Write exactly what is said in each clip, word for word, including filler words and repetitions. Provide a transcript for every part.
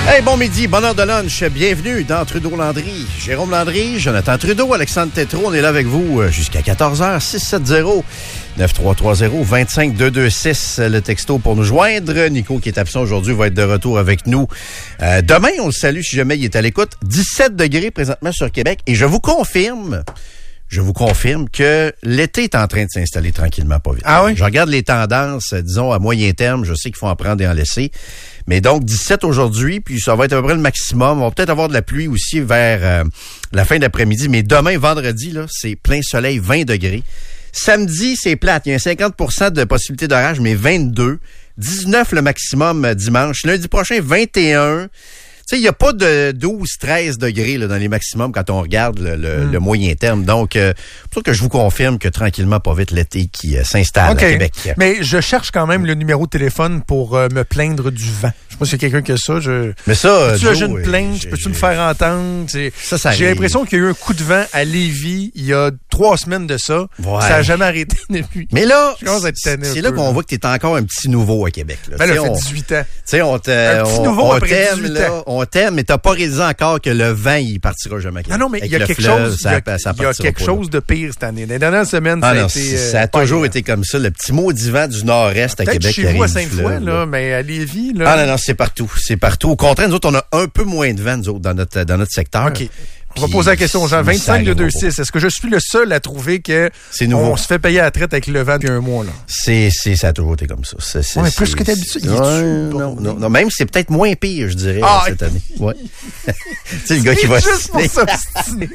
Hey, bon midi, bonne heure de lunch. Bienvenue dans Trudeau-Landry. Jérôme Landry, Jonathan Trudeau, Alexandre Tétrault, on est là avec vous jusqu'à quatorze heures. six sept zéro, neuf trois trois zéro, deux cinq deux deux six, le texto pour nous joindre. Nico, qui est absent aujourd'hui, va être de retour avec nous euh, demain. On le salue si jamais il est à l'écoute. dix-sept degrés présentement sur Québec. Et je vous confirme... Je vous confirme que l'été est en train de s'installer tranquillement, pas vite. Ah oui? Je regarde les tendances, disons, à moyen terme. Je sais qu'il faut en prendre et en laisser. Mais donc, dix-sept aujourd'hui, puis ça va être à peu près le maximum. On va peut-être avoir de la pluie aussi vers euh, la fin de l'après-midi. Mais demain, vendredi, là, c'est plein soleil, vingt degrés. Samedi, c'est plate. Il y a un cinquante pour cent de possibilité d'orage, mais vingt-deux. dix-neuf le maximum dimanche. Lundi prochain, vingt et un. Tu sais, il n'y a pas de douze treize degrés là, dans les maximums quand on regarde le, le, mm. le moyen terme. Donc, euh, c'est pour ça que je vous confirme que tranquillement, pas vite, l'été qui euh, s'installe okay. à Québec. Mais je cherche quand même le numéro de téléphone pour euh, me plaindre du vent. Je sais pas s'il y a quelqu'un qui a ça. Je... Mais ça, peux-tu Joe, j'ai une plainte? j'ai, Peux-tu j'ai... me faire entendre? C'est... Ça, ça j'ai arrive. l'impression qu'il y a eu un coup de vent à Lévis il y a trois semaines de ça. Ouais. Ça n'a jamais arrêté depuis. Mais là, c'est, c'est là qu'on voit que tu es encore un petit nouveau à Québec. Là, ben là, ça fait on... dix-huit ans. Tu sais, on, te... un petit on, nouveau on après t'aime, dix-huit là, ans. on t'aime, mais t'as pas réalisé encore que le vent, il partira jamais à Québec. Non, non, mais il y a quelque fleuve, chose, ça, il y a, ça il y a quelque chose de pire cette année. Les dernières semaines, ah ça, non, a été, ça a euh, toujours été comme ça. Le petit maudit vent du nord-est à peut-être Québec. chez vous à Sainte-Foy, là, mais à Lévis, là. Ah non, non, c'est partout. C'est partout. Au contraire, nous autres, on a un peu moins de vent, nous autres, dans notre, dans notre secteur. OK. On va poser la question aux gens. vingt-cinq deux deux six. Est-ce que je suis le seul à trouver que on se fait payer à la traite avec le vent depuis un mois, là? C'est, c'est, ça a toujours été comme ça. C'est, c'est, ouais, c'est, plus que d'habitude. Ouais, non, non, non, même c'est peut-être moins pire, je dirais, ah, cette année. Ouais. Tu sais, le gars qui va juste pour s'obstiner.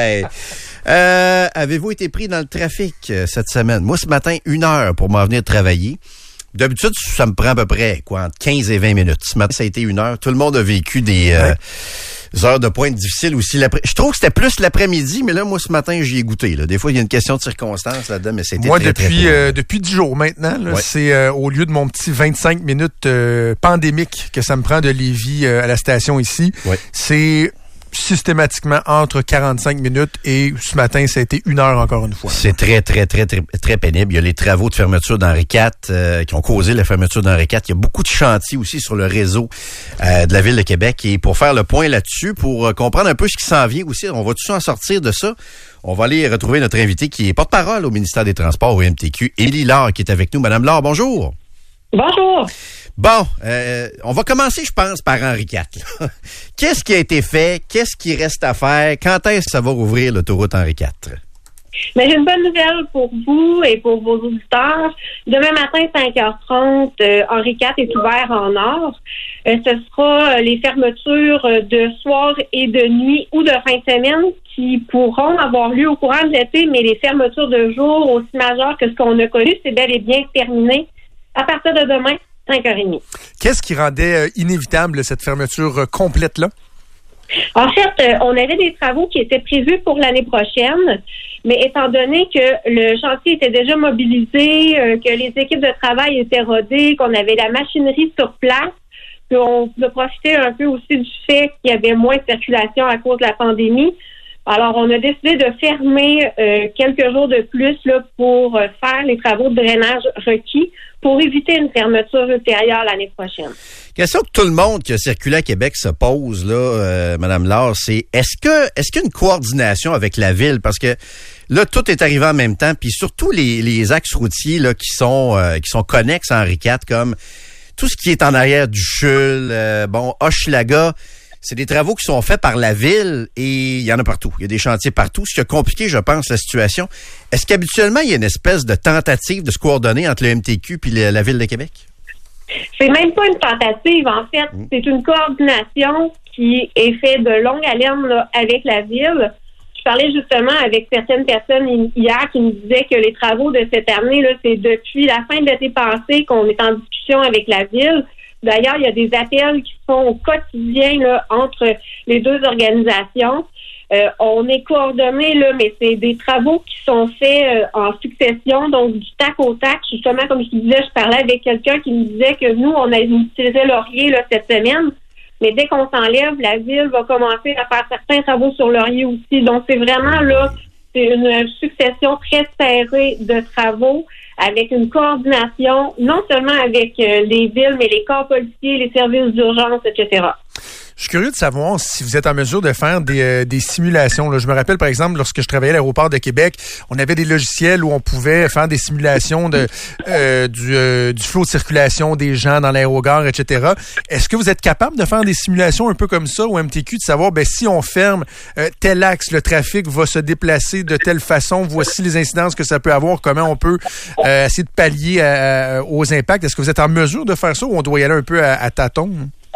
euh, avez-vous été pris dans le trafic euh, cette semaine? Moi, ce matin, une heure pour m'en venir travailler. D'habitude, ça me prend à peu près quoi, entre quinze et vingt minutes. Ce matin, ça a été une heure. Tout le monde a vécu des euh, ouais. heures de pointe difficiles aussi. L'après... Je trouve que c'était plus l'après-midi, mais là, moi, ce matin, j'y ai goûté. Là. Des fois, il y a une question de circonstance là-dedans, mais c'était moi, très, depuis, très, très euh, depuis dix jours maintenant, là, ouais. c'est euh, au lieu de mon petit vingt-cinq minutes euh, pandémique que ça me prend de Lévis euh, à la station ici, ouais. c'est... systématiquement entre quarante-cinq minutes et ce matin, ça a été une heure encore une fois. C'est très, très, très, très, très pénible. Il y a les travaux de fermeture d'Henri quatre euh, qui ont causé la fermeture d'Henri quatre. Il y a beaucoup de chantiers aussi sur le réseau euh, de la Ville de Québec. Et pour faire le point là-dessus, pour euh, comprendre un peu ce qui s'en vient aussi, on va tout en sortir de ça. On va aller retrouver notre invité qui est porte-parole au ministère des Transports, au M T Q, Émilie Laure, qui est avec nous. Madame Laure, bonjour. Bonjour. Bon, euh, on va commencer, je pense, par Henri quatre. Là. Qu'est-ce qui a été fait? Qu'est-ce qui reste à faire? Quand est-ce que ça va rouvrir l'autoroute Henri quatre? Mais j'ai une bonne nouvelle pour vous et pour vos auditeurs. Demain matin, cinq heures trente, euh, Henri quatre est ouvert en heure. Euh, ce sera les fermetures de soir et de nuit ou de fin de semaine qui pourront avoir lieu au courant de l'été, mais les fermetures de jour aussi majeures que ce qu'on a connu, c'est bel et bien terminé à partir de demain. cinq heures trente. Qu'est-ce qui rendait euh, inévitable cette fermeture euh, complète-là? En fait, euh, on avait des travaux qui étaient prévus pour l'année prochaine, mais étant donné que le chantier était déjà mobilisé, euh, que les équipes de travail étaient rodées, qu'on avait la machinerie sur place, qu'on a profité un peu aussi du fait qu'il y avait moins de circulation à cause de la pandémie. Alors, on a décidé de fermer euh, quelques jours de plus là, pour euh, faire les travaux de drainage requis pour éviter une fermeture ultérieure l'année prochaine. Question que tout le monde qui a circulé à Québec se pose, là, euh, Mme Laure, c'est est-ce que est-ce qu'il y a une coordination avec la Ville? Parce que là, tout est arrivé en même temps, puis surtout les, les axes routiers là, qui sont euh, qui sont connexes à Henri quatre, comme tout ce qui est en arrière du Chul, euh, bon, Hochelaga. C'est des travaux qui sont faits par la Ville et il y en a partout. Il y a des chantiers partout, ce qui a compliqué, je pense, la situation. Est-ce qu'habituellement, il y a une espèce de tentative de se coordonner entre le M T Q et la Ville de Québec? C'est même pas une tentative, en fait. Mmh. C'est une coordination qui est faite de longue haleine là, avec la Ville. Je parlais justement avec certaines personnes hier qui me disaient que les travaux de cette année, là, c'est depuis la fin de l'été passé qu'on est en discussion avec la Ville. D'ailleurs, il y a des appels qui se font au quotidien là, entre les deux organisations. Euh, on est coordonnés, là, mais c'est des travaux qui sont faits euh, en succession, donc du tac au tac. Justement, comme je te disais, je parlais avec quelqu'un qui me disait que nous, on a utilisé Laurier là, cette semaine, mais dès qu'on s'enlève, la Ville va commencer à faire certains travaux sur Laurier aussi. Donc, c'est vraiment là, c'est une succession très serrée de travaux avec une coordination, non seulement avec euh, les villes, mais les corps policiers, les services d'urgence, et cetera. Je suis curieux de savoir si vous êtes en mesure de faire des, euh, des simulations. Là. Je me rappelle, par exemple, lorsque je travaillais à l'aéroport de Québec, on avait des logiciels où on pouvait faire des simulations de euh, du, euh, du flot de circulation des gens dans l'aérogare, et cetera. Est-ce que vous êtes capable de faire des simulations un peu comme ça au M T Q, de savoir, ben si on ferme euh, tel axe, le trafic va se déplacer de telle façon, voici les incidences que ça peut avoir, comment on peut euh, essayer de pallier à, à, aux impacts. Est-ce que vous êtes en mesure de faire ça ou on doit y aller un peu à, à tâtons?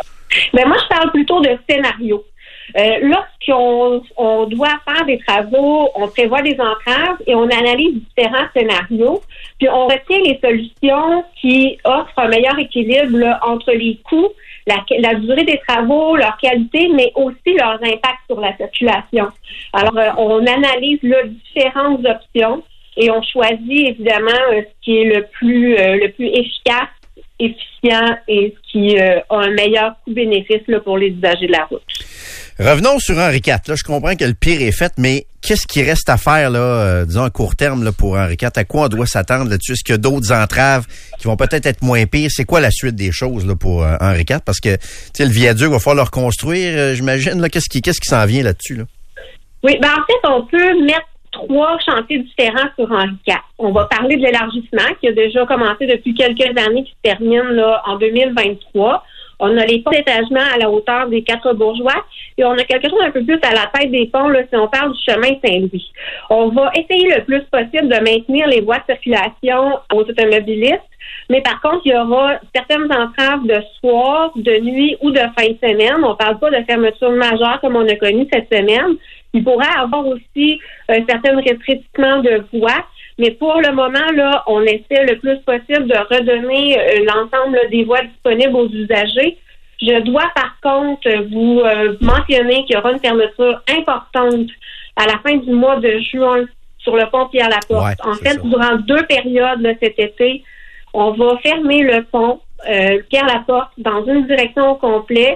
Ben moi, je parle plutôt de scénario. Euh, lorsqu'on on doit faire des travaux, on prévoit des entraves et on analyse différents scénarios, puis on retient les solutions qui offrent un meilleur équilibre là, entre les coûts, la, la durée des travaux, leur qualité, mais aussi leurs impacts sur la circulation. Alors, euh, on analyse là, différentes options et on choisit évidemment euh, ce qui est le plus euh, le plus efficace, efficient et qui euh, a un meilleur coût-bénéfice là, pour les usagers de la route. Revenons sur Henri quatre. Là, je comprends que le pire est fait, mais qu'est-ce qui reste à faire, là, euh, disons, à court terme là, pour Henri quatre? À quoi on doit s'attendre là-dessus? Est-ce qu'il y a d'autres entraves qui vont peut-être être moins pires? C'est quoi la suite des choses là, pour euh, Henri quatre? Parce que le viaduc va falloir le reconstruire, euh, j'imagine. Là, qu'est-ce qui, qu'est-ce qui s'en vient là-dessus? Là? Oui, ben en fait, on peut mettre trois chantiers différents sur Henri quatre. On va parler de l'élargissement qui a déjà commencé depuis quelques années, qui se termine là, en deux mille vingt-trois. On a les ponts d'étagement à la hauteur des quatre bourgeois et on a quelque chose un peu plus à la tête des ponts là, si on parle du chemin Saint-Louis. On va essayer le plus possible de maintenir les voies de circulation aux automobilistes, mais par contre, il y aura certaines entraves de soir, de nuit ou de fin de semaine. On ne parle pas de fermeture majeure comme on a connu cette semaine. Il pourrait avoir aussi euh, certains restrictions de voies. Mais pour le moment, là, on essaie le plus possible de redonner euh, l'ensemble là, des voies disponibles aux usagers. Je dois par contre vous euh, mentionner qu'il y aura une fermeture importante à la fin du mois de juin sur le pont Pierre-Laporte. Ouais, en fait, ça. durant deux périodes là, cet été, on va fermer le pont euh, Pierre-Laporte dans une direction au complet.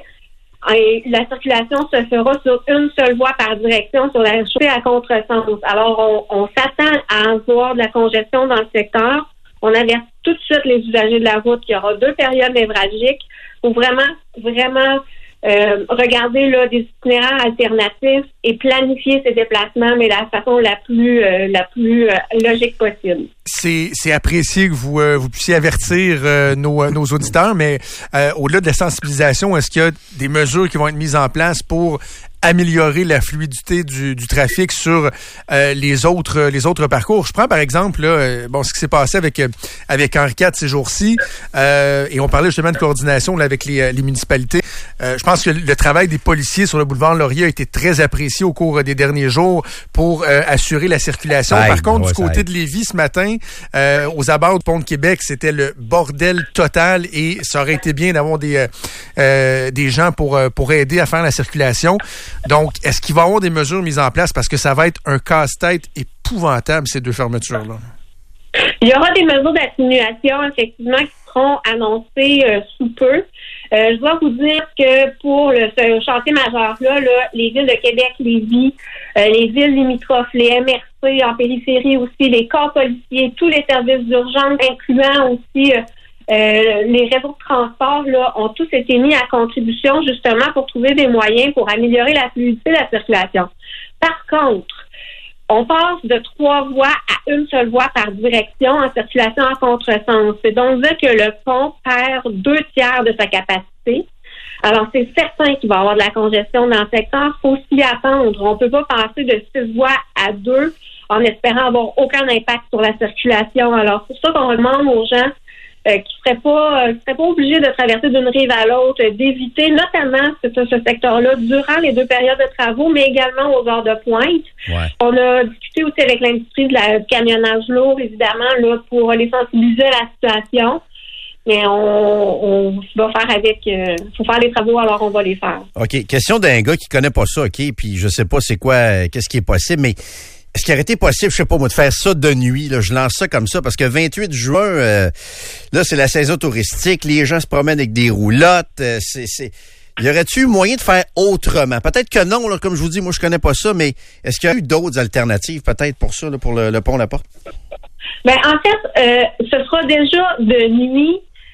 Et la circulation se fera sur une seule voie par direction sur la chaussée à contresens. Alors, on, on s'attend à avoir de la congestion dans le secteur. On avertit tout de suite les usagers de la route qu'il y aura deux périodes névralgiques pour vraiment, vraiment euh, regarder là, des itinéraires alternatifs et planifier ces déplacements, mais de la façon la plus, euh, la plus euh, logique possible. C'est, c'est apprécié que vous, euh, vous puissiez avertir euh, nos, nos auditeurs, mais euh, au-delà de la sensibilisation, est-ce qu'il y a des mesures qui vont être mises en place pour améliorer la fluidité du, du trafic sur euh, les autres les autres parcours? Je prends par exemple là, euh, bon, ce qui s'est passé avec avec Henri quatre ces jours-ci, euh, et on parlait justement de coordination là, avec les, les municipalités. Euh, je pense que le travail des policiers sur le boulevard Laurier a été très apprécié au cours des derniers jours pour euh, assurer la circulation. Aïe, par contre, ouais, du côté de Lévis ce matin, euh, aux abords du pont de Québec, c'était le bordel total et ça aurait été bien d'avoir des euh, des gens pour pour aider à faire la circulation. Donc, est-ce qu'il va y avoir des mesures mises en place? Parce que ça va être un casse-tête épouvantable, ces deux fermetures-là. Il y aura des mesures d'atténuation, effectivement, qui seront annoncées euh, sous peu. Euh, je dois vous dire que pour le, ce chantier majeur-là, là, les villes de Québec, Lévis, euh, les villes limitrophes, les M R C en périphérie aussi, les corps policiers, tous les services d'urgence, incluant aussi euh, Euh, les réseaux de transport là, ont tous été mis à contribution justement pour trouver des moyens pour améliorer la fluidité de la circulation. Par contre, on passe de trois voies à une seule voie par direction en circulation en contresens. C'est donc dire que le pont perd deux tiers de sa capacité. Alors, c'est certain qu'il va y avoir de la congestion dans le secteur. Il faut s'y attendre. On ne peut pas passer de six voies à deux en espérant avoir aucun impact sur la circulation. Alors, c'est pour ça qu'on demande aux gens Euh, qui ne seraient pas, euh, seraient pas obligés de traverser d'une rive à l'autre, euh, d'éviter notamment ce, ce secteur-là durant les deux périodes de travaux, mais également aux heures de pointe. Ouais. On a discuté aussi avec l'industrie de la, du camionnage lourd, évidemment, là, pour les sensibiliser à la situation. Mais on, on va faire avec... Il euh, faut faire les travaux, alors on va les faire. OK. Question d'un gars qui connaît pas ça, OK? Puis je sais pas c'est quoi, euh, qu'est-ce qui est possible, mais... Est-ce qu'il aurait été possible, je sais pas moi, de faire ça de nuit? Là, je lance ça comme ça parce que vingt-huit juin, euh, là, c'est la saison touristique. Les gens se promènent avec des roulottes. Euh, c'est, c'est... Y aurait-il eu moyen de faire autrement? Peut-être que non, là, comme je vous dis, moi, je connais pas ça, mais est-ce qu'il y a eu d'autres alternatives peut-être pour ça, là, pour le, le pont La Porte? Ben, en fait, euh, ce sera déjà de nuit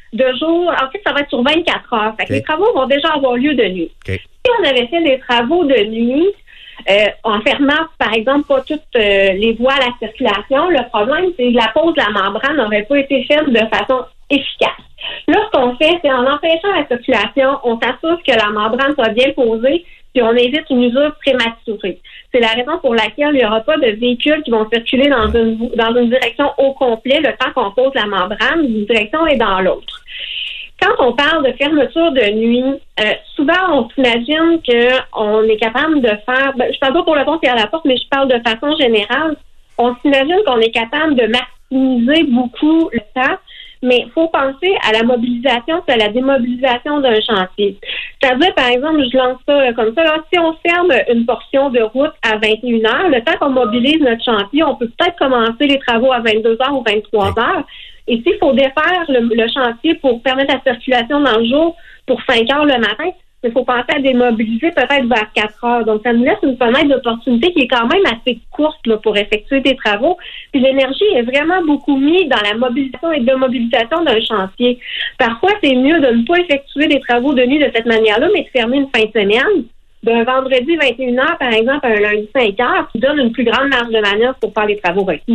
de jour. En fait, ça va être sur vingt-quatre heures. Fait que okay. Les travaux vont déjà avoir lieu de nuit. Okay. Si on avait fait des travaux de nuit, euh, en fermant, par exemple, pas toutes euh, les voies à la circulation, le problème, c'est que la pose de la membrane n'aurait pas été faite de façon efficace. Là, ce qu'on fait, c'est en empêchant la circulation, on s'assure que la membrane soit bien posée, puis on évite une usure prématurée. C'est la raison pour laquelle il n'y aura pas de véhicules qui vont circuler dans une dans une direction au complet le temps qu'on pose la membrane d'une direction et dans l'autre. Quand on parle de fermeture de nuit, euh, souvent on s'imagine qu'on est capable de faire, ben, je parle pas pour le pont et à la porte, mais je parle de façon générale, on s'imagine qu'on est capable de maximiser beaucoup le temps, mais il faut penser à la mobilisation et à la démobilisation d'un chantier. C'est-à-dire, par exemple, je lance ça comme ça, là, si on ferme une portion de route à vingt et une heures, le temps qu'on mobilise notre chantier, on peut peut-être commencer les travaux à vingt-deux heures ou vingt-trois heures. Et s'il faut défaire le, le chantier pour permettre la circulation dans le jour pour cinq heures le matin, il faut penser à démobiliser peut-être vers quatre heures. Donc, ça nous laisse une fenêtre d'opportunité qui est quand même assez courte là, pour effectuer des travaux. Puis l'énergie est vraiment beaucoup mise dans la mobilisation et démobilisation d'un chantier. Parfois, c'est mieux de ne pas effectuer des travaux de nuit de cette manière-là, mais de fermer une fin de semaine, d'un vendredi vingt et une heures, par exemple, à un lundi cinq heures, qui donne une plus grande marge de manœuvre pour faire les travaux requis.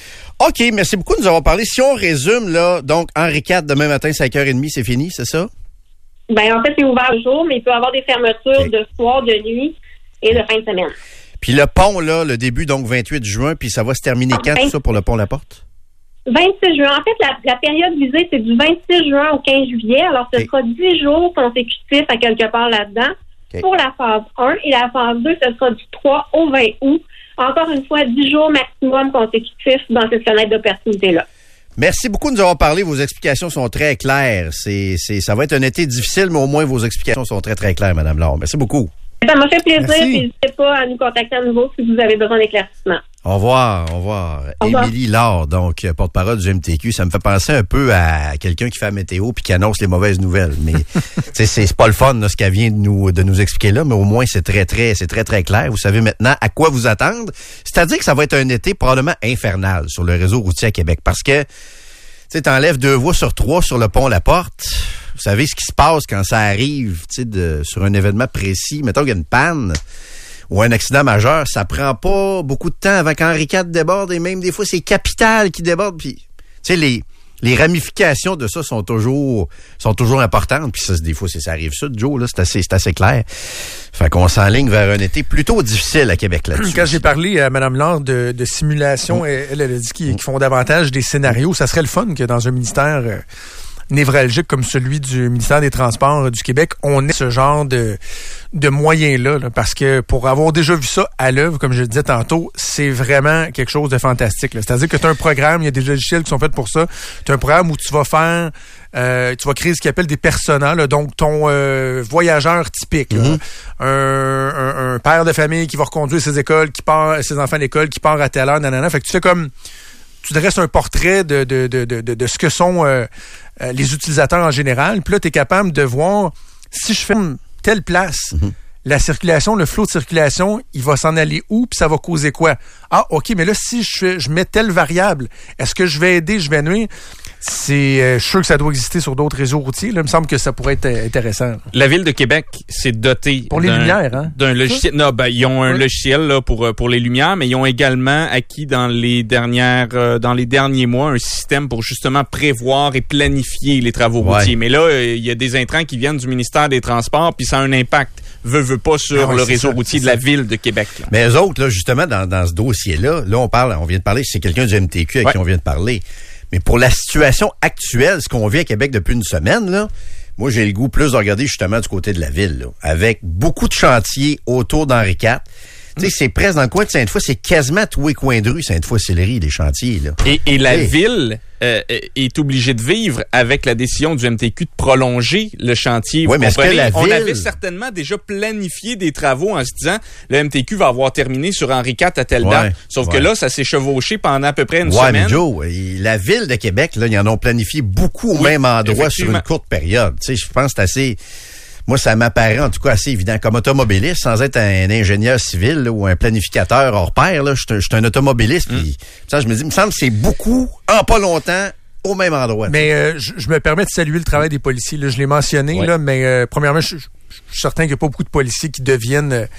OK, merci beaucoup de nous avoir parlé. Si on résume, là, donc, Henri quatre, demain matin, cinq heures trente, c'est fini, c'est ça? Ben, en fait, c'est ouvert le jour, mais il peut y avoir des fermetures okay. de soir, de nuit et de fin de semaine. Puis le pont, là, le début, donc, vingt-huit juin, puis ça va se terminer quand, vingt tout ça, pour le pont La Porte? vingt-six juin. En fait, la, la période visée, c'est du vingt-six juin au quinze juillet. Alors, ce okay. sera dix jours consécutifs à quelque part là-dedans okay. pour la phase un. Et la phase deux, ce sera du trois au vingt août. Encore une fois, dix jours maximum consécutifs dans cette fenêtre d'opportunité-là. Merci beaucoup de nous avoir parlé. Vos explications sont très claires. C'est, c'est, ça va être un été difficile, mais au moins vos explications sont très, très claires, Mme Laure. Merci beaucoup. Ça m'a fait plaisir. Puis n'hésitez pas à nous contacter à nouveau si vous avez besoin d'éclaircissement. Au revoir, au revoir. Au revoir. Émilie Laure, donc porte-parole du M T Q. Ça me fait penser un peu à quelqu'un qui fait la météo puis qui annonce les mauvaises nouvelles. Mais c'est, c'est pas le fun là, ce qu'elle vient de nous de nous expliquer là, mais au moins c'est très très c'est très très clair. Vous savez maintenant à quoi vous attendre. C'est-à-dire que ça va être un été probablement infernal sur le réseau routier à Québec parce que tu sais, t'enlèves deux voies sur trois sur le pont La Porte. Vous savez ce qui se passe quand ça arrive, tu sais, de, sur un événement précis. Mettons qu'il y a une panne ou un accident majeur, ça prend pas beaucoup de temps avant qu'Henri quatre déborde et même des fois, c'est Capital qui déborde. Puis, tu sais, les, les ramifications de ça sont toujours, sont toujours importantes. Puis ça, des fois, c'est, ça arrive ça, Joe, là, c'est assez, c'est assez clair. Fait qu'on s'enligne vers un été plutôt difficile à Québec là-dessus. Quand j'ai parlé à Mme Laure de, de simulation, mmh. elle, elle a dit qu'ils, qu'ils font davantage des scénarios. Ça serait le fun que dans un ministère euh, névralgique comme celui du ministère des Transports du Québec, on ait ce genre de, de moyens-là. Là, parce que pour avoir déjà vu ça à l'œuvre, comme je le disais tantôt, c'est vraiment quelque chose de fantastique. Là. C'est-à-dire que tu as un programme, il y a des logiciels qui sont faits pour ça. Tu as un programme où tu vas faire... Euh, tu vas créer ce qu'ils appellent des personas, là, donc ton euh, voyageur typique, mm-hmm. un, un, un père de famille qui va reconduire ses écoles, qui part ses enfants à l'école, qui part à telle heure, nanana. Fait que tu fais comme tu dresses un portrait de de de de, de ce que sont euh, euh, les utilisateurs en général. Puis là, tu es capable de voir si je ferme telle place. Mm-hmm. La circulation, le flot de circulation, il va s'en aller où, puis ça va causer quoi? Ah, OK, mais là, si je, je mets telle variable, est-ce que je vais aider, je vais nuire? C'est, euh, je suis sûr que ça doit exister sur d'autres réseaux routiers. Là, il me semble que ça pourrait être intéressant. La Ville de Québec s'est dotée pour les d'un, lumières, hein? d'un logiciel. Non, ben, ils ont un oui. logiciel là, pour, pour les lumières, mais ils ont également acquis dans les dernières, euh, dans les derniers mois un système pour justement prévoir et planifier les travaux ouais. routiers. Mais là, il y a des intrants qui viennent du ministère des Transports, puis ça a un impact. Veut, veut pas sur ah ouais, le réseau ça, routier de la Ville de Québec. Là. Mais eux autres, là, justement, dans, dans ce dossier-là, là, on parle, on vient de parler, c'est quelqu'un du M T Q avec ouais. qui on vient de parler. Mais pour la situation actuelle, ce qu'on vit à Québec depuis une semaine, là, moi, j'ai le goût plus de regarder justement du côté de la ville, là, avec beaucoup de chantiers autour d'Henri quatre. Tu sais, c'est presque dans le coin de Sainte-Foy, c'est quasiment tous les coins de rue, Sainte-Foy-Sillery, les chantiers, là. Et, et la hey. ville euh, est obligée de vivre avec la décision du M T Q de prolonger le chantier. Oui, mais est-ce que la On ville... avait certainement déjà planifié des travaux en se disant, le M T Q va avoir terminé sur Henri quatre à telle ouais, date. Sauf ouais. que là, ça s'est chevauché pendant à peu près une ouais, semaine. Mais Joe, la ville de Québec, là, ils en ont planifié beaucoup au oui, même endroit sur une courte période. Tu sais, je pense que c'est assez... Moi, ça m'apparaît en tout cas assez évident. Comme automobiliste, sans être un ingénieur civil là, ou un planificateur hors pair, là, je suis un automobiliste. Mm. Puis, ça, je me dis, il me semble que c'est beaucoup, en pas longtemps, au même endroit. Mais euh, je, je me permets de saluer le travail des policiers. Là, je l'ai mentionné, ouais. là, mais euh, premièrement, je, je, je suis certain qu'il n'y a pas beaucoup de policiers qui deviennent...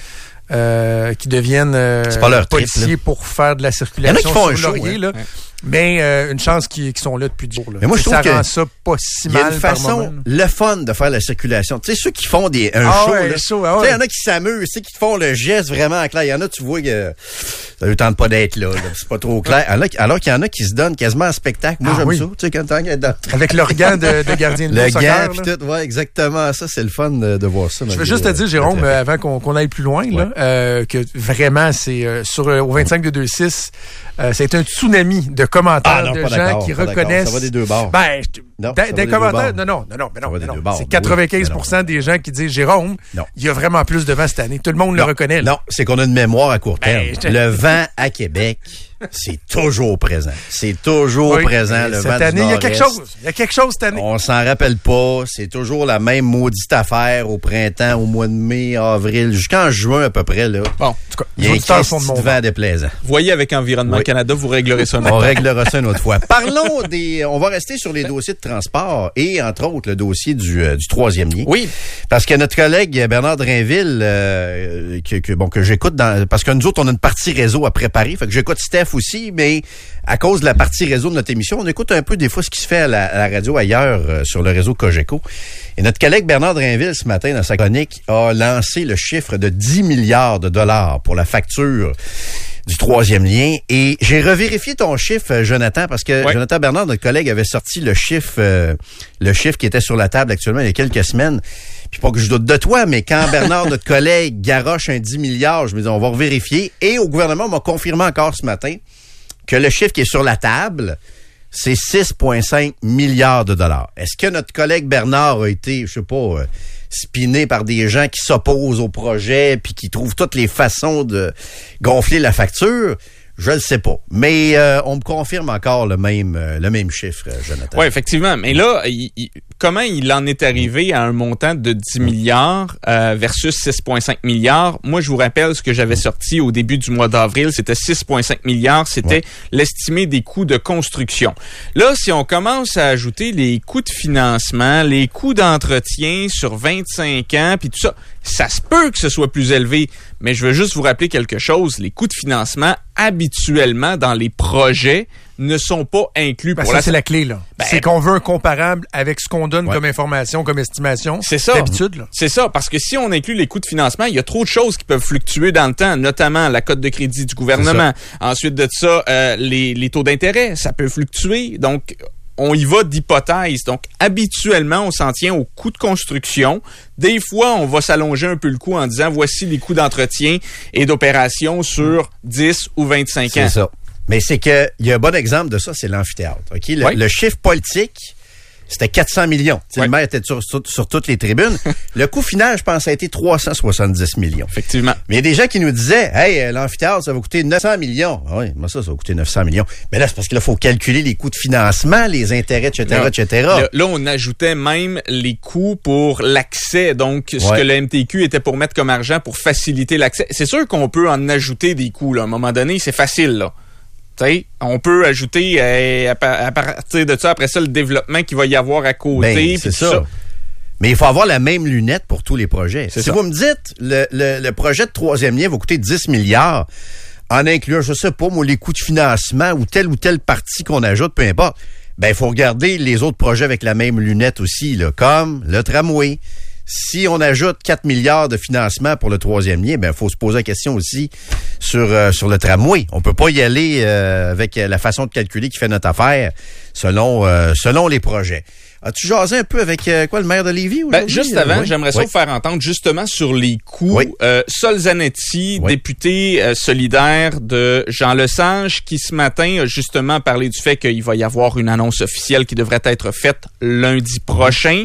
Euh, qui deviennent euh, policiers trip, pour faire de la circulation. Il y en a qui font sur un Laurier, show, là. Ouais. Mais euh, une chance qu'ils, qu'ils sont là depuis du jour. Là. Mais moi, je trouve ça que rend ça pas si mal. Il y a une façon, le fun de faire la circulation. Tu sais, ceux qui font des, un ah show, ouais, là, show ah ouais. tu sais, il y en a qui s'amusent, ceux qui font le geste vraiment clair. Il y en a, tu vois, que ça ne tente pas d'être là, là. C'est pas trop clair. Alors, alors qu'il y en a qui se donnent quasiment en spectacle. Moi, ah, j'aime oui. ça. Tu sais, quand t'en dans... Avec leur gant de, de gardien de but. Le gant, puis tout. Ouais, exactement. Ça, c'est le fun de, de voir ça. Je veux juste te dire, Jérôme, euh, avant qu'on, qu'on aille plus loin, ouais. là, euh, que vraiment, c'est euh, sur euh, au vingt-cinq de deux six, euh, c'est un tsunami de commentaires ah, non, de gens qui reconnaissent. Ça va des deux bords. Ben, non, des, des commentaires. Non, non, non, non, mais non. Mais non. C'est quatre-vingt-quinze pour cent oui, des gens qui disent Jérôme, non. il y a vraiment plus de vent cette année. Tout le monde non, le reconnaît. Là. Non, c'est qu'on a une mémoire à court terme. Ben, le vent à Québec, c'est toujours présent. C'est toujours oui, présent, le vent cette année, il y a quelque chose. Il y a quelque chose cette année. On s'en rappelle pas. C'est toujours la même maudite affaire au printemps, au mois de mai, avril, jusqu'en juin à peu près. Là. Bon, en tout cas, il y a un petit vent déplaisant. Voyez avec Environnement oui. Canada, vous réglerez ça. On réglera ça une autre fois. Parlons des... On va rester sur les dossiers de transport et, entre autres, le dossier du, euh, du troisième lien. Oui. Parce que notre collègue Bernard Drainville, euh, que, que, bon, que j'écoute dans... Parce que nous autres, on a une partie réseau à préparer. Fait que j'écoute Steph aussi, mais à cause de la partie réseau de notre émission, on écoute un peu des fois ce qui se fait à la, à la radio ailleurs euh, sur le réseau Cogeco. Et notre collègue Bernard Drainville, ce matin, dans sa chronique, a lancé le chiffre de dix milliards de dollars pour la facture du troisième lien. Et j'ai revérifié ton chiffre, Jonathan, parce que ouais. Jonathan Bernard, notre collègue, avait sorti le chiffre, euh, le chiffre qui était sur la table actuellement il y a quelques semaines. Puis pas que je doute de toi, mais quand Bernard, notre collègue, garoche un dix milliards, je me dis, on va revérifier. Et au gouvernement, on m'a confirmé encore ce matin que le chiffre qui est sur la table, c'est six virgule cinq milliards de dollars. Est-ce que notre collègue Bernard a été, je sais pas, euh, spiné par des gens qui s'opposent au projet puis qui trouvent toutes les façons de gonfler la facture? Je le sais pas. Mais euh, on me confirme encore le même euh, le même chiffre, Jonathan. Oui, effectivement. Mais là, il, il, comment il en est arrivé à un montant de dix milliards euh, versus six virgule cinq milliards? Moi, je vous rappelle ce que j'avais sorti au début du mois d'avril. C'était six virgule cinq milliards. C'était ouais. l'estimé des coûts de construction. Là, si on commence à ajouter les coûts de financement, les coûts d'entretien sur vingt-cinq ans, puis tout ça, ça se peut que ce soit plus élevé. Mais je veux juste vous rappeler quelque chose. Les coûts de financement, habituellement, dans les projets, ne sont pas inclus. Ben pour ça, la... c'est la clé, là. Ben, c'est qu'on veut un comparable avec ce qu'on donne ouais. comme information, comme estimation. C'est ça. D'habitude, là. C'est ça. Parce que si on inclut les coûts de financement, il y a trop de choses qui peuvent fluctuer dans le temps, notamment la cote de crédit du gouvernement. Ensuite de ça, euh, les, les taux d'intérêt, ça peut fluctuer. Donc, on y va d'hypothèse. Donc, habituellement, on s'en tient aux coûts de construction. Des fois, on va s'allonger un peu le coût en disant, voici les coûts d'entretien et d'opération sur dix ou vingt-cinq ans. C'est ça. Mais c'est que, il y a un bon exemple de ça, c'est l'amphithéâtre. OK? Le, oui. le chiffre politique, c'était quatre cents millions. Oui. Le maire était sur, sur, sur toutes les tribunes. Le coût final, je pense, ça a été trois cent soixante-dix millions. Effectivement. Mais il y a des gens qui nous disaient, hey, l'amphithéâtre, ça va coûter neuf cents millions. Ah oui, moi ça, ça va coûter neuf cents millions. Mais là, c'est parce qu'il faut calculer les coûts de financement, les intérêts, et cetera, et cetera. Là, là, on ajoutait même les coûts pour l'accès. Donc, ce ouais. que le M T Q était pour mettre comme argent pour faciliter l'accès. C'est sûr qu'on peut en ajouter des coûts, là. À un moment donné, c'est facile, là. T'sais, on peut ajouter euh, à, à partir de ça, après ça, le développement qu'il va y avoir à côté. Ben, c'est ça. ça. Mais il faut avoir la même lunette pour tous les projets. C'est si ça. Vous me dites, le, le, le projet de troisième lien va coûter dix milliards, en incluant, je sais pas, moi, les coûts de financement ou telle ou telle partie qu'on ajoute, peu importe, ben il faut regarder les autres projets avec la même lunette aussi, là, comme le tramway. Si on ajoute quatre milliards de financement pour le troisième lien, ben il faut se poser la question aussi sur euh, sur le tramway. On peut pas y aller euh, avec la façon de calculer qui fait notre affaire selon euh, selon les projets. As-tu jasé un peu avec euh, quoi le maire de Lévis aujourd'hui? Ben, juste avant, euh, oui. j'aimerais ça oui. vous faire entendre justement sur les coûts. Oui. Euh, Sol Zanetti, oui. député euh, solidaire de Jean Lesage, qui ce matin a justement parlé du fait qu'il va y avoir une annonce officielle qui devrait être faite lundi prochain.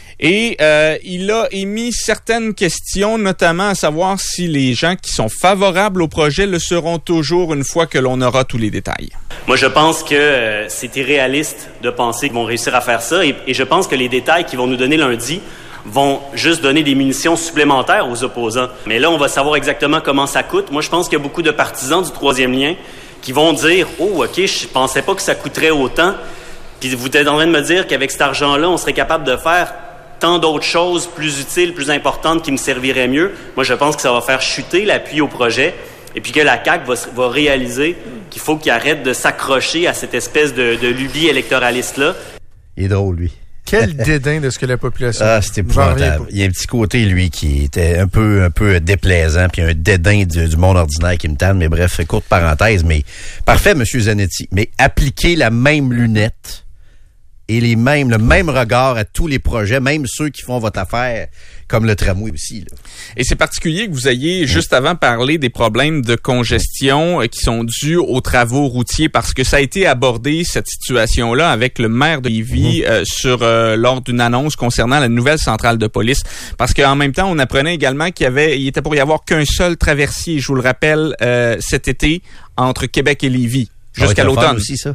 Et euh, il a émis certaines questions, notamment à savoir si les gens qui sont favorables au projet le seront toujours une fois que l'on aura tous les détails. Moi, je pense que euh, c'est irréaliste de penser qu'ils vont réussir à faire ça. Et, et je pense que les détails qu'ils vont nous donner lundi vont juste donner des munitions supplémentaires aux opposants. Mais là, on va savoir exactement comment ça coûte. Moi, je pense qu'il y a beaucoup de partisans du troisième lien qui vont dire « Oh, OK, je pensais pas que ça coûterait autant ». Puis vous êtes en train de me dire qu'avec cet argent-là, on serait capable de faire tant d'autres choses plus utiles, plus importantes qui me serviraient mieux. Moi, je pense que ça va faire chuter l'appui au projet et puis que la C A Q va, va réaliser qu'il faut qu'il arrête de s'accrocher à cette espèce de, de lubie électoraliste-là. Il est drôle, lui. Quel dédain de ce que la population... Ah, c'était épouvantable. Il y a un petit côté, lui, qui était un peu un peu déplaisant, puis un dédain du, du monde ordinaire qui me tanne, mais bref, courte parenthèse. Mais parfait, M. Zanetti, mais appliquer la même lunette et les mêmes, le même regard à tous les projets, même ceux qui font votre affaire, comme le tramway aussi. Là. Et c'est particulier que vous ayez, juste avant, parlé des problèmes de congestion qui sont dus aux travaux routiers, parce que ça a été abordé, cette situation-là, avec le maire de Lévis, mmh. euh, sur euh, lors d'une annonce concernant la nouvelle centrale de police. Parce qu'en même temps, on apprenait également qu'il y avait, il était pour y avoir qu'un seul traversier, je vous le rappelle, euh, cet été, entre Québec et Lévis, jusqu'à l'automne. Aussi, ça.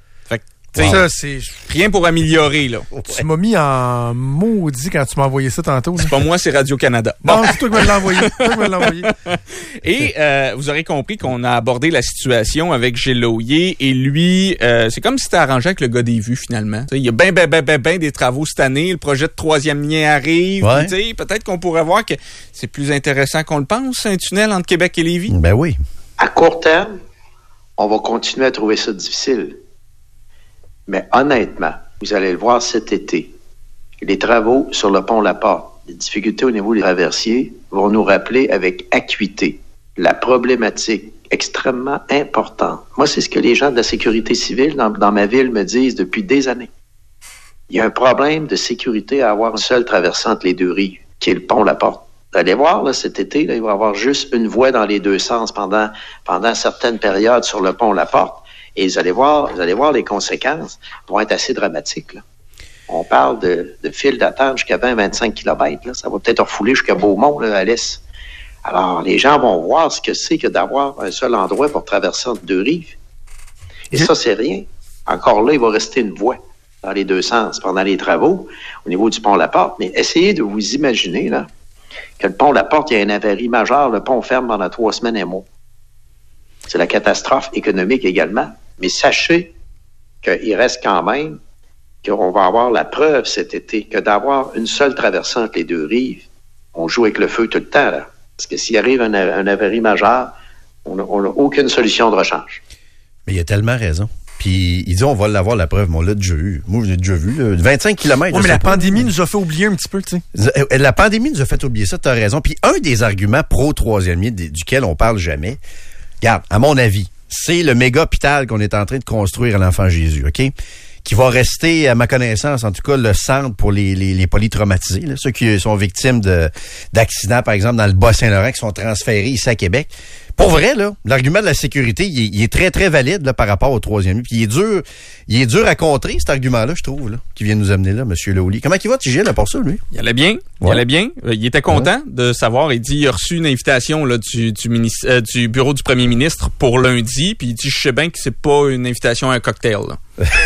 Wow. Ça, c'est... Rien pour améliorer, là. Tu m'as mis en maudit quand tu m'as envoyé ça tantôt. C'est pas moi, c'est Radio-Canada. Bon, c'est toi qui me l'as envoyé. toi qui me l'as envoyé. Et euh, vous aurez compris qu'on a abordé la situation avec Gilles Lauillet et lui, euh, c'est comme si c'était arrangé avec le gars des vues, finalement. T'sais, il y a ben, ben, ben, ben, ben des travaux cette année. Le projet de troisième lien arrive. Ouais. T'sais, peut-être qu'on pourrait voir que c'est plus intéressant qu'on le pense, un tunnel entre Québec et Lévis. Ben oui. À court terme, on va continuer à trouver ça difficile. Mais honnêtement, vous allez le voir cet été, les travaux sur le pont La Porte, les difficultés au niveau des traversiers vont nous rappeler avec acuité la problématique extrêmement importante. Moi, c'est ce que les gens de la sécurité civile dans, dans ma ville me disent depuis des années. Il y a un problème de sécurité à avoir un seul traversant entre les deux rives, qui est le pont La Porte. Vous allez voir, là, cet été, là, il va y avoir juste une voie dans les deux sens pendant, pendant certaines périodes sur le pont La Porte. Et vous allez voir, vous allez voir les conséquences vont être assez dramatiques. Là. On parle de, de files d'attente jusqu'à vingt à vingt-cinq kilomètres. Là. Ça va peut-être refouler jusqu'à Beaumont, là, à l'est. Alors, les gens vont voir ce que c'est que d'avoir un seul endroit pour traverser entre deux rives. Et ça, c'est rien. Encore là, il va rester une voie dans les deux sens pendant les travaux au niveau du pont La Porte. Mais essayez de vous imaginer là, que le pont La Porte, il y a une avarie majeure. Le pont ferme pendant trois semaines et un mois. C'est la catastrophe économique également. Mais sachez qu'il reste quand même qu'on va avoir la preuve cet été que d'avoir une seule traversée entre les deux rives, on joue avec le feu tout le temps. Là. Parce que s'il arrive un, un avarie majeur, on n'a aucune solution de rechange. Mais il a tellement raison. Puis il dit on va l'avoir la preuve, mais on l'a déjà eu. Moi, je l'ai déjà vu. Là. vingt-cinq kilomètres. Oui, mais la pandémie nous a fait oublier un petit peu, tu sais. La pandémie nous a fait oublier ça, tu as raison. Puis un des arguments pro-troisième lien duquel on parle jamais, regarde, à mon avis, c'est le méga hôpital qu'on est en train de construire à l'Enfant Jésus, OK? Qui va rester, à ma connaissance, en tout cas, le centre pour les, les, les polytraumatisés, là, ceux qui sont victimes de, d'accidents, par exemple, dans le Bas-Saint-Laurent, qui sont transférés ici à Québec. Pour vrai, là, l'argument de la sécurité, il est, il est très, très valide là, par rapport au troisième. Puis il est dur, il est dur à contrer, cet argument-là, je trouve, là, qui vient nous amener là, M. Lauillet. Comment il va, Tigil, là, pour ça, lui? Il allait bien. Ouais. Il allait bien. Il était content ouais. de savoir. Il dit, il a reçu une invitation là, du, du, ministre, euh, du bureau du premier ministre pour lundi. Puis il dit, je sais bien que c'est pas une invitation à un cocktail, là.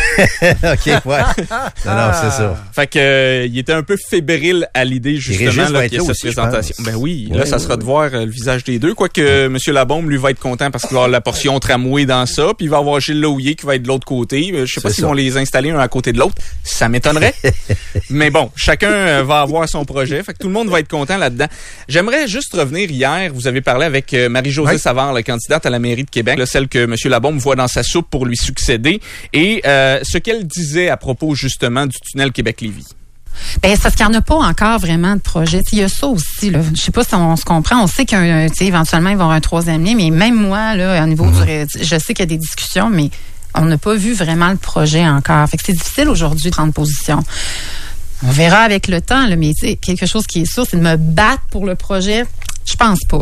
OK, ouais. Non, non, c'est ça. Fait que euh, il était un peu fébrile à l'idée, justement, là, qu'il y a cette aussi, présentation. Ben oui, ouais, là, ça ouais, sera ouais. de voir euh, le visage des deux. Quoique ouais. M. Labombe, lui, va être content parce qu'il va avoir la portion tramway dans ça. Puis il va avoir Gilles Lauillet qui va être de l'autre côté. Je sais pas c'est s'ils ça. vont les installer un à côté de l'autre. Ça m'étonnerait. Mais bon, chacun euh, va avoir son projet. Fait que tout le monde va être content là-dedans. J'aimerais juste revenir hier. Vous avez parlé avec euh, Marie-Josée ouais. Savard, la candidate à la mairie de Québec, là, celle que M. Labombe voit dans sa soupe pour lui succéder. Et Euh, ce qu'elle disait à propos justement du tunnel Québec-Lévis. Ben, c'est parce qu'il n'y en a pas encore vraiment de projet. Il y a ça aussi, là. Je sais pas si on se comprend. On sait qu'éventuellement, ils vont avoir un troisième lien, mais même moi, là, au niveau mm-hmm. du, je sais qu'il y a des discussions, mais on n'a pas vu vraiment le projet encore. Fait que c'est difficile aujourd'hui de prendre position. On verra avec le temps, là, mais quelque chose qui est sûr, c'est de me battre pour le projet. Je pense pas.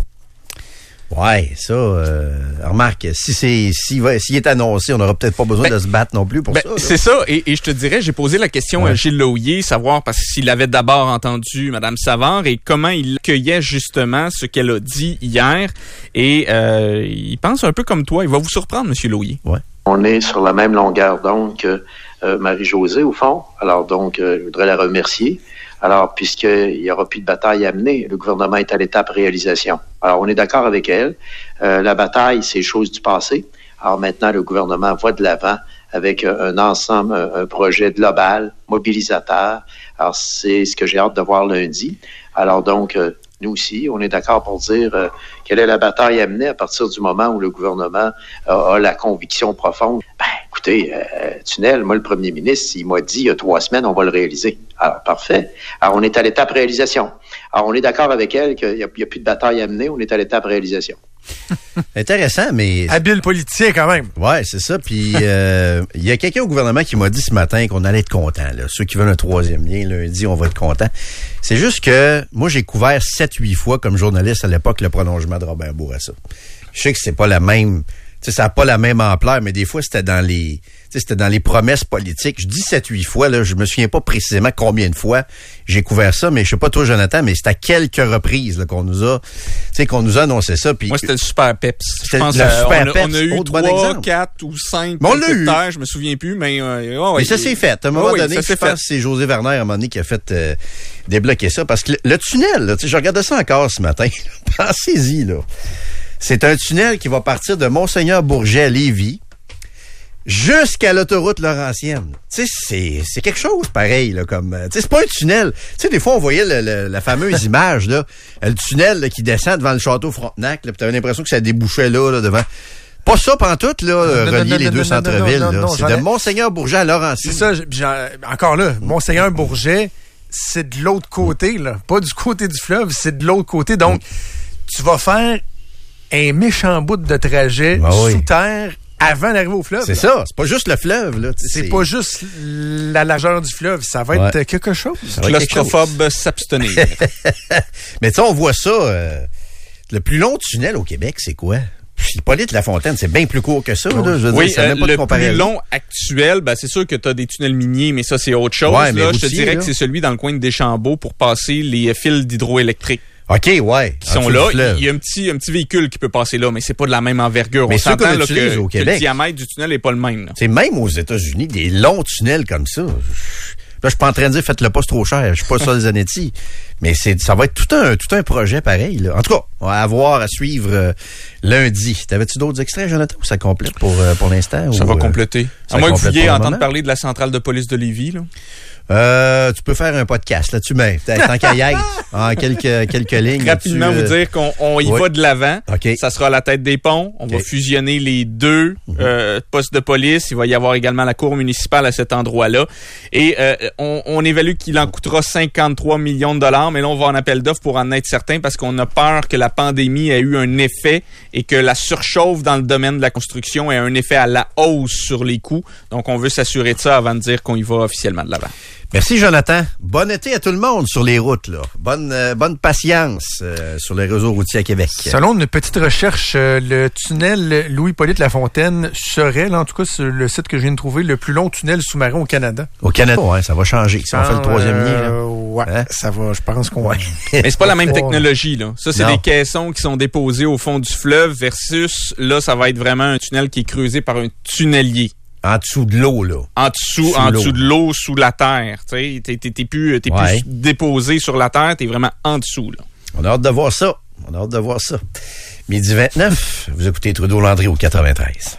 Ouais, ça, euh, remarque, si c'est, s'il va, s'il est annoncé, on n'aura peut-être pas besoin ben, de se battre non plus pour ben, ça. Là. C'est ça, et, et je te dirais, j'ai posé la question ouais. à Gilles Lauillet, savoir parce s'il avait d'abord entendu Mme Savard et comment il accueillait justement ce qu'elle a dit hier. Et euh, il pense un peu comme toi. Il va vous surprendre, M. Lauillet. Ouais. On est sur la même longueur d'onde que euh, Marie-Josée, au fond. Alors donc, euh, je voudrais la remercier. Alors, puisqu'il n'y aura plus de bataille à mener, le gouvernement est à l'étape réalisation. Alors, on est d'accord avec elle. Euh, la bataille, c'est chose du passé. Alors maintenant, le gouvernement va de l'avant avec un ensemble, un, un projet global, mobilisateur. Alors, c'est ce que j'ai hâte de voir lundi. Alors donc, euh, nous aussi, on est d'accord pour dire euh, quelle est la bataille à mener à partir du moment où le gouvernement a, a la conviction profonde. Ben, écoutez, euh, tunnel, moi, le premier ministre, il m'a dit il y a trois semaines, on va le réaliser. Alors, parfait. Alors, on est à l'étape réalisation. Alors, on est d'accord avec elle qu'il n'y a, a plus de bataille à mener, on est à l'étape réalisation. Intéressant, mais... Habile politicien, quand même. Ouais, c'est ça. Puis, euh, il y a quelqu'un au gouvernement qui m'a dit ce matin qu'on allait être content. Là. Ceux qui veulent un troisième lien, lundi, on va être content. C'est juste que moi, j'ai couvert sept huit fois comme journaliste à l'époque le prolongement de Robert Bourassa. Je sais que c'est pas la même... Tu sais, ça n'a pas la même ampleur, mais des fois, c'était dans les... Tu sais, c'était dans les promesses politiques. Je dis sept huit fois, là, je me souviens pas précisément combien de fois j'ai couvert ça, mais je sais pas toi, Jonathan, mais c'est à quelques reprises là, qu'on nous a, tu sais, qu'on nous a annoncé ça. Puis moi, c'était le Super Peps. C'était je pense le euh, Super on, a, Peps. on a eu Autre bon trois, exemple. quatre ou cinq on l'a eu. je me souviens plus, mais... Euh, oh, mais ouais, ça s'est fait. À un moment oh, donné, oui, je pense que c'est José Werner, à un moment donné, qui a fait euh, débloquer ça. Parce que le, le tunnel, là, tu sais, je regardais ça encore ce matin. Pensez-y, là. C'est un tunnel qui va partir de Monseigneur-Bourget à Lévis jusqu'à l'autoroute Laurentienne. Tu sais, c'est, c'est quelque chose pareil, là, comme... Tu sais, c'est pas un tunnel. Tu sais, des fois, on voyait le, le, la fameuse image, là, le tunnel là, qui descend devant le château Frontenac, là, puis t'avais l'impression que ça débouchait là, là devant... Pas ça pantoute, là, non, relier non, non, les non, deux non, centres-villes. Non, non, là. non, c'est de ai... Monseigneur-Bourget à Laurentienne. C'est ça, j'en... encore là, Monseigneur-Bourget, c'est de l'autre côté, là. Pas du côté du fleuve, c'est de l'autre côté. Donc, mm. tu vas faire un méchant bout de trajet ah, sous oui. terre avant d'arriver au fleuve. C'est là. Ça, c'est pas juste le fleuve. Là. C'est, c'est pas juste la largeur du fleuve, ça va être ouais. quelque chose. Claustrophobe s'abstenir. Mais tu sais, on voit ça, euh, le plus long tunnel au Québec, c'est quoi? Hippolyte Lafontaine, c'est bien plus court que ça. Là, je veux oui, dire, ça euh, même pas le de plus long actuel, ben, c'est sûr que tu as des tunnels miniers, mais ça, c'est autre chose. Ouais, là, routier, je te dirais là. que c'est celui dans le coin de Deschambault pour passer les fils d'hydroélectrique. OK, ouais. Qui sont là. Il y a un petit, un petit véhicule qui peut passer là, mais c'est pas de la même envergure. Mais on s'entend là, que, au que Québec, le diamètre du tunnel n'est pas le même. Là. C'est même aux États-Unis, des longs tunnels comme ça. Là, je suis pas en train de dire faites-le pas trop cher. Je suis pas Sol Zanetti. Mais c'est, ça va être tout un, tout un projet pareil. Là. En tout cas, on va avoir à suivre euh, lundi. T'avais-tu d'autres extraits, Jonathan, ou ça complète pour, euh, pour l'instant? Ça ou, va compléter. Euh, à moins que vous vouliez entendre parler de la centrale de police de Lévis, là. Euh, tu peux faire un podcast là-dessus, mais tant qu'à y être, en quelques, quelques lignes. Rapidement euh... vous dire qu'on on y oui. va de l'avant. Okay. Ça sera à la tête des ponts. On okay. va fusionner les deux mm-hmm. euh, postes de police. Il va y avoir également la cour municipale à cet endroit-là. Et euh, on, on évalue qu'il en coûtera cinquante-trois millions de dollars, mais là, on va en appel d'offres pour en être certain parce qu'on a peur que la pandémie ait eu un effet et que la surchauffe dans le domaine de la construction ait un effet à la hausse sur les coûts. Donc, on veut s'assurer de ça avant de dire qu'on y va officiellement de l'avant. Merci, Jonathan. Bon été à tout le monde sur les routes, là. Bonne, euh, bonne patience euh, sur les réseaux routiers à Québec. Selon une petite recherche, euh, le tunnel Louis-Hippolyte Lafontaine serait, là, en tout cas, sur le site que je viens de trouver, le plus long tunnel sous-marin au Canada. Au Canada, ouais, ça va changer. Si on fait le troisième euh, lien, là. Ouais, hein? Ça va, je pense qu'on va. Mais c'est pas la même technologie, là. Ça, c'est non. des caissons qui sont déposés au fond du fleuve versus, là, ça va être vraiment un tunnel qui est creusé par un tunnelier. En dessous de l'eau, là. En dessous, sous en l'eau. dessous de l'eau, sous la terre. Tu sais, t'es, t'es, t'es plus, t'es ouais. plus déposé sur la terre, t'es vraiment en dessous, là. On a hâte de voir ça. On a hâte de voir ça. Midi vingt-neuf, vous écoutez Trudeau-Landry au quatre-vingt-treize.